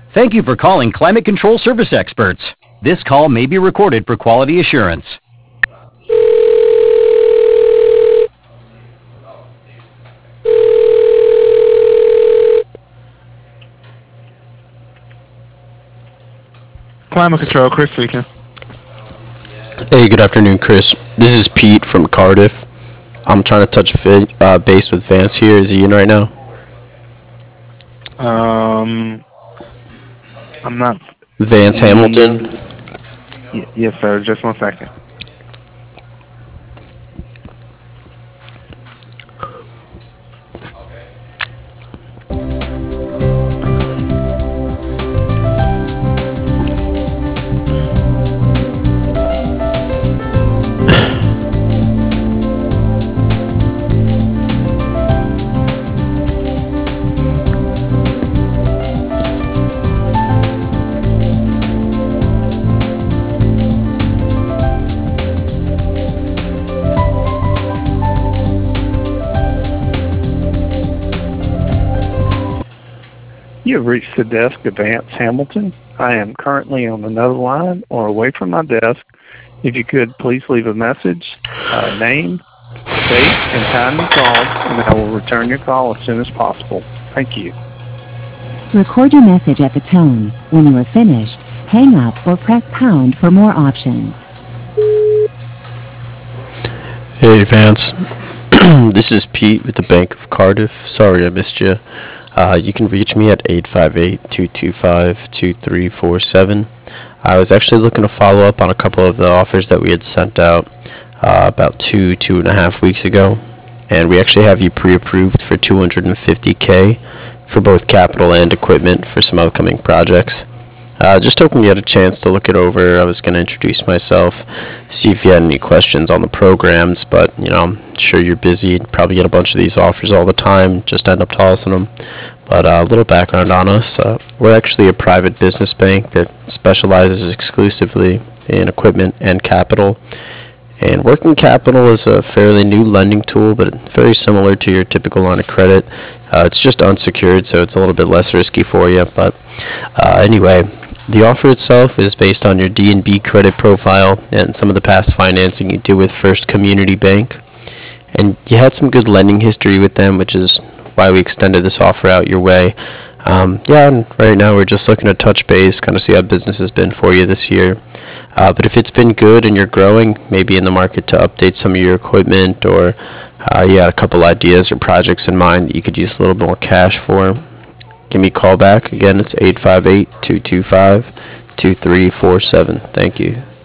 Thank you for calling Climate Control Service Experts. This call may be recorded for quality assurance. Climate Control, Chris speaking. Hey, good afternoon, Chris. This is Pete from Cardiff. I'm trying to touch base with Vance here. Is he in right now? I'm not. Vance Hamilton? Yes, sir. Just 1 second. You have reached the desk of Vance Hamilton. I am currently on another line or away from my desk. If you could, please leave a message, name, date, and time you called, and I will return your call as soon as possible. Thank you. Record your message at the tone. When you are finished, hang up or press pound for more options. Hey, Vance. This is Pete with the Bank of Cardiff. Sorry I missed you. You can reach me at 858-225-2347. I was actually looking to follow up on a couple of the offers that we had sent out about 2.5 weeks ago. And we actually have you pre-approved for $250K for both capital and equipment for some upcoming projects. Just hoping you had a chance to look it over. I was going to introduce myself, see if you had any questions on the programs, but I'm sure you're busy. You'd probably get a bunch of these offers all the time, just end up tossing them. But a little background on us. We're actually a private business bank that specializes exclusively in equipment and capital. And working capital is a fairly new lending tool, but very similar to your typical line of credit. It's just unsecured, so it's a little bit less risky for you. But anyway, the offer itself is based on your D&B credit profile and some of the past financing you do with First Community Bank. And you had some good lending history with them, which is why we extended this offer out your way. And right now we're just looking to touch base, kind of see how business has been for you this year. But if it's been good and you're growing, maybe in the market to update some of your equipment, or you had a couple ideas or projects in mind that you could use a little more cash for, give me a call back. Again, it's 858-225-2347. Thank you.